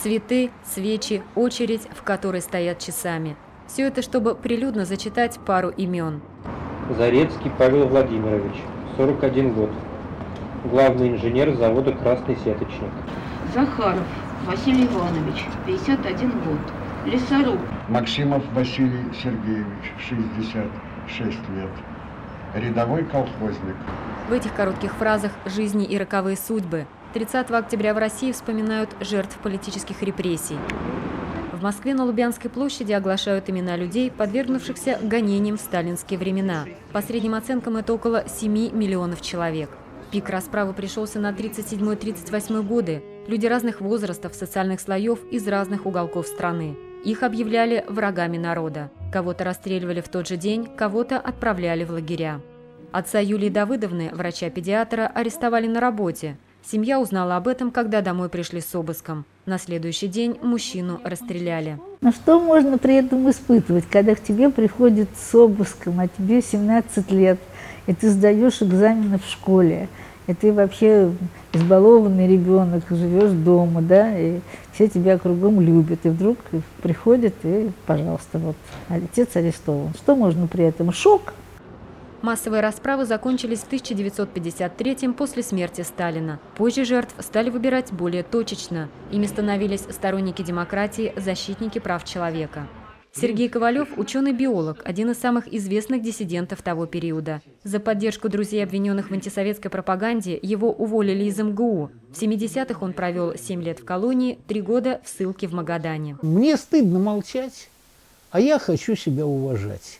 Цветы, свечи, очередь, в которой стоят часами. Все это, чтобы прилюдно зачитать пару имен. Зарецкий Павел Владимирович, 41 год. Главный инженер завода «Красный сеточник». Захаров Василий Иванович, 51 год. Лесоруб. Максимов Василий Сергеевич, 66 лет. Рядовой колхозник. В этих коротких фразах жизни и роковые судьбы. 30 октября в России вспоминают жертв политических репрессий. В Москве на Лубянской площади оглашают имена людей, подвергнувшихся гонениям в сталинские времена. По средним оценкам, это около 7 миллионов человек. Пик расправы пришелся на 1937-1938 годы. Люди разных возрастов, социальных слоев из разных уголков страны. Их объявляли врагами народа. Кого-то расстреливали в тот же день, кого-то отправляли в лагеря. Отца Юлии Давыдовны, врача-педиатра, арестовали на работе. Семья узнала об этом, когда домой пришли с обыском. На следующий день мужчину расстреляли. Но что можно при этом испытывать, когда к тебе приходят с обыском, а тебе 17 лет, и ты сдаешь экзамены в школе, и ты вообще избалованный ребенок, живешь дома, да, и все тебя кругом любят, и вдруг приходят, и, пожалуйста, вот, отец арестован. Что можно при этом? Шок. Массовые расправы закончились в 1953-м после смерти Сталина. Позже жертв стали выбирать более точечно. Ими становились сторонники демократии, защитники прав человека. Сергей Ковалев – ученый-биолог, один из самых известных диссидентов того периода. За поддержку друзей, обвиненных в антисоветской пропаганде, его уволили из МГУ. В 70-х он провел 7 лет в колонии, 3 года в ссылке в Магадане. Мне стыдно молчать, а я хочу себя уважать.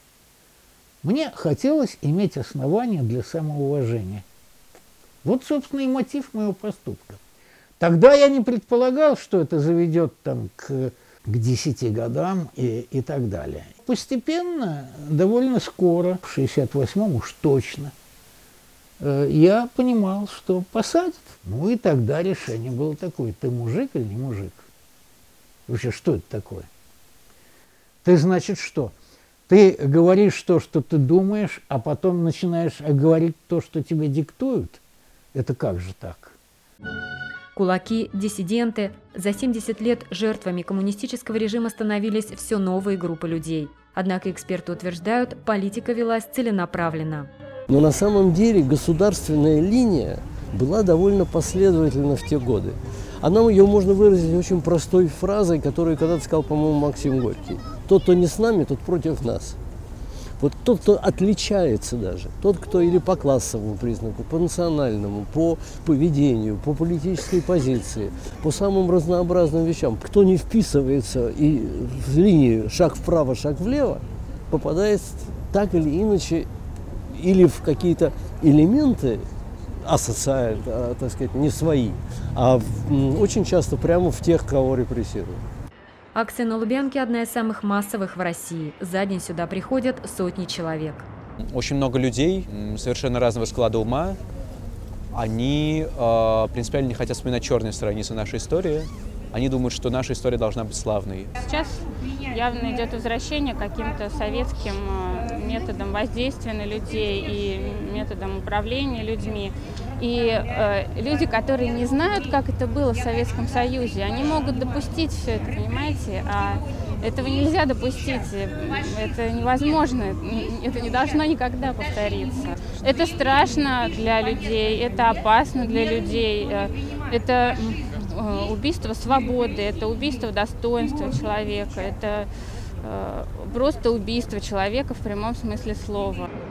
Мне хотелось иметь основания для самоуважения. Вот, собственно, и мотив моего поступка. Тогда я не предполагал, что это заведет там, к 10 годам и так далее. Постепенно, довольно скоро, в 68-м уж точно, я понимал, что посадят. Ну и тогда решение было такое: ты мужик или не мужик? Вообще, что это такое? Ты, значит, что? Ты говоришь то, что ты думаешь, а потом начинаешь говорить то, что тебе диктуют? Это как же так? Кулаки, диссиденты. За 70 лет жертвами коммунистического режима становились все новые группы людей. Однако эксперты утверждают, политика велась целенаправленно. Но на самом деле государственная линия была довольно последовательна в те годы. Ее можно выразить очень простой фразой, которую когда-то сказал, по-моему, Максим Горький. Тот, кто не с нами, тот против нас. Вот тот, кто отличается даже, тот, кто или по классовому признаку, по национальному, по поведению, по политической позиции, по самым разнообразным вещам, кто не вписывается и в линию шаг вправо, шаг влево, попадает так или иначе или в какие-то элементы асоциально, так сказать, не свои, а очень часто прямо в тех, кого репрессируют. Акция на Лубянке – одна из самых массовых в России. За день сюда приходят сотни человек. Очень много людей совершенно разного склада ума. Они принципиально не хотят вспоминать черные страницы нашей истории. Они думают, что наша история должна быть славной. Сейчас явно идет возвращение к каким-то советским методам воздействия на людей и методам управления людьми. И люди, которые не знают, как это было в Советском Союзе, они могут допустить все это, понимаете? А этого нельзя допустить, это невозможно, это не должно никогда повториться. Это страшно для людей, это опасно для людей, это убийство свободы, это убийство достоинства человека, это просто убийство человека в прямом смысле слова.